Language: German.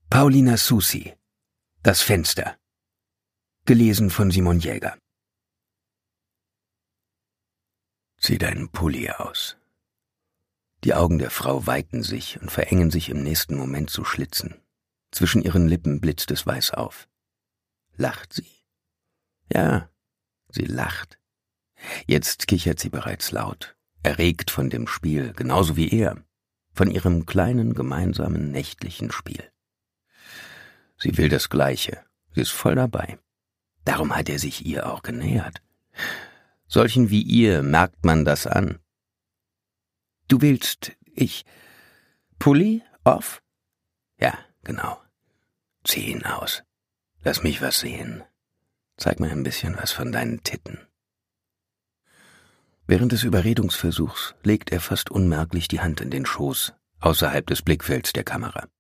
Paulina Soucy. Das Fenster. Gelesen von Simon Jäger. Zieh deinen Pulli aus. Die Augen der Frau weiten sich und verengen sich im nächsten Moment zu Schlitzen. Zwischen ihren Lippen blitzt es weiß auf. Lacht sie? Ja, sie lacht. Jetzt kichert sie bereits laut, erregt von dem Spiel, genauso wie er, von ihrem kleinen gemeinsamen nächtlichen Spiel. Sie will das Gleiche, sie ist voll dabei. Darum hat er sich ihr auch genähert. Solchen wie ihr merkt man das an. Du willst, Pulli, off? Ja, genau. Zieh ihn aus. Lass mich was sehen. Zeig mir ein bisschen was von deinen Titten. Während des Überredungsversuchs legt er fast unmerklich die Hand in den Schoß, außerhalb des Blickfelds der Kamera.